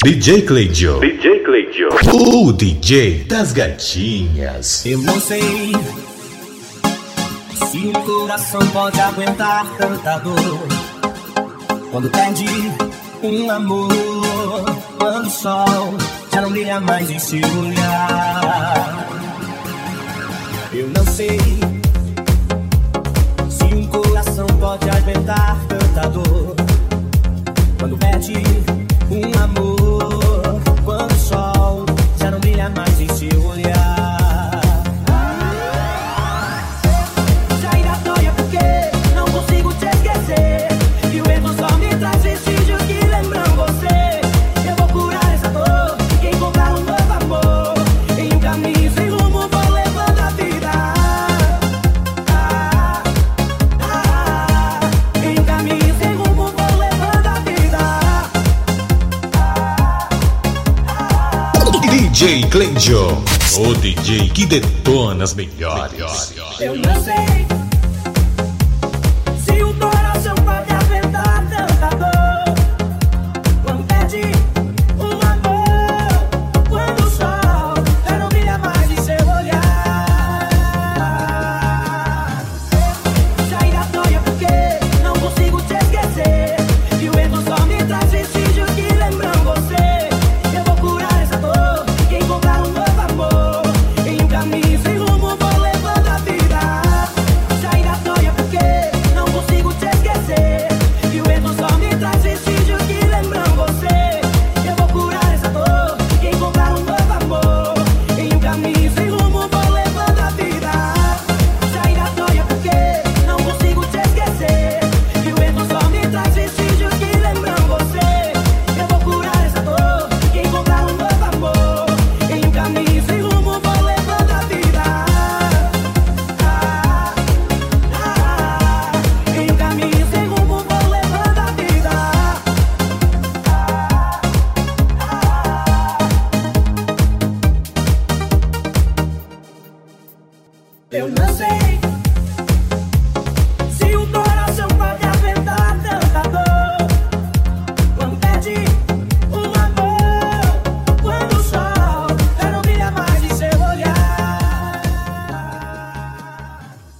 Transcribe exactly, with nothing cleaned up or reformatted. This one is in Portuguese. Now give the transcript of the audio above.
D J Cleidio. D J Cleidio. O D J das gatinhas. Eu não sei se o coração pode aguentar tanta dor quando perde um amor, quando o sol já não brilha mais em seu olhar. Eu não sei se um coração pode aguentar tanta dor quando perde um amor, quando o sol já não brilha mais em seu olhar. Já ainda dói porque não consigo te esquecer, e o erro só me traz vestígios que lembram você. Eu vou curar essa dor e encontrar um novo amor em um caminho sem rumo, vou levando a vida. Ah, ah, ah, em um caminho sem rumo, vou levando a vida. D J Cleidio, o D J que detona as melhores. Eu não sei se o coração pode aguentar tanta dor quando perde um amor, quando o sol já não brilha mais em seu olhar. Já ainda dói porque não consigo te esquecer, e o erro só me traz vestígios que lembram você. Eu vou curar essa dor e encontrar um novo amor em um caminho sem rumo, vou levando a vida. Já ainda dói porque não consigo te esquecer, e o erro só me traz vestígios que lembram você. Eu vou curar essa dor e encontrar um novo amor em um caminho sem rumo, vou levando a vida. Já ainda dói porque não consigo te esquecer, e o erro só me traz vestígios que lembram você. Eu vou curar essa dor e encontrar um novo amor em um caminho sem rumo, vou levando a vida. Ah, ah, em um caminho sem rumo, vou levando a vida. Eu não sei